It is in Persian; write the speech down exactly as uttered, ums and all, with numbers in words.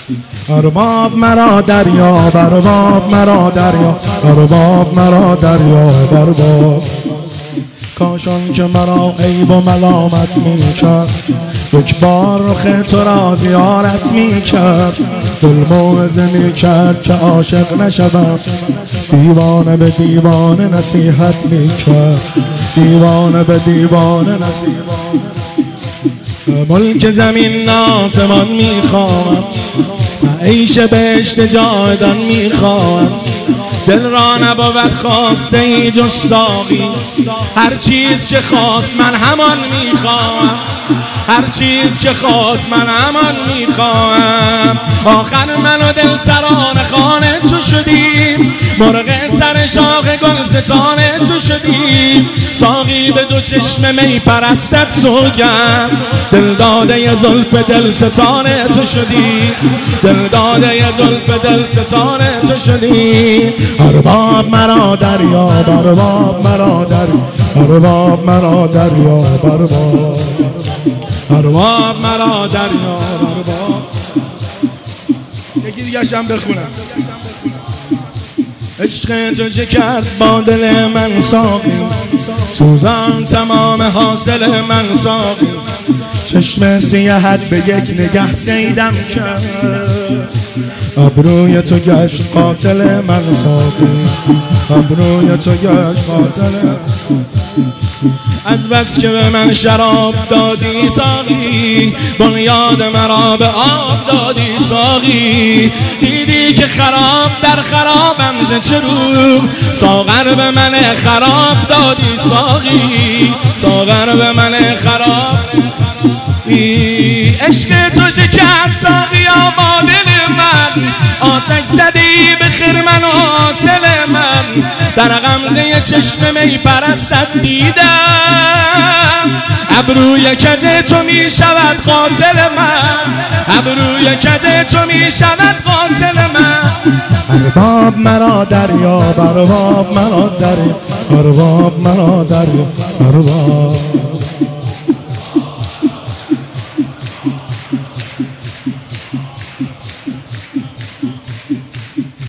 ارباب مرا دریا ارباب مرا دریا ارباب مرا دریا ارباب کاشان که مرا عیب و ملامت می کرد یک بار رخ تو را زیارت می کرد دل موعظه می کرد که عاشق نشوم دیوانه به دیوانه نصیحت می کرد دیوانه به دیوانه نصیحت ملک زمین آسمان می خواهم عیش بهشت جاودان می خواهم دل را نبود خواسته ای جز ساقی هر چیز که خواست من همان میخواهم هر چیز که خواست من همان میخواهم آخر من و دل ترانه خانه تو شدیم مرغ سر شاخ گلستان تو شدیم ساقی به دو چشم می پرستت سوگند دل داده زلف دل ستانه تو شدیم دل داده زلف دل ستانه تو شدیم ارباب مرا دریا ارباب مرا دریا ارباب مرا دریا ارباب ارباب مرا دریا ارباب یکی دیگه شم بخونم عشق تو چه کرد با دل من ساقی سوزان تمام حاصل من ساقی چشم سیاحت به یک نگه سیدم کرد ابروی تو گشت قاتل من ساقی ابروی تو گشت قاتل از بس که به من شراب دادی ساقی بنیاد مرا به آب دادی ساقی دیدی که خراب در خرابم ز چه رو ساغر به من خراب دادی ساقی ساغر به من خراب عشق تو چه کرد ساقیا با دل من آتش زدی به خرمن و حاصل من در غمزه چشم می پرستت دیدم ابروی کج تو می شود قاتل من ابروی کج تو می شود قاتل من ارباب مرا دریا ارباب مرا دریا ارباب مرا دریا ارباب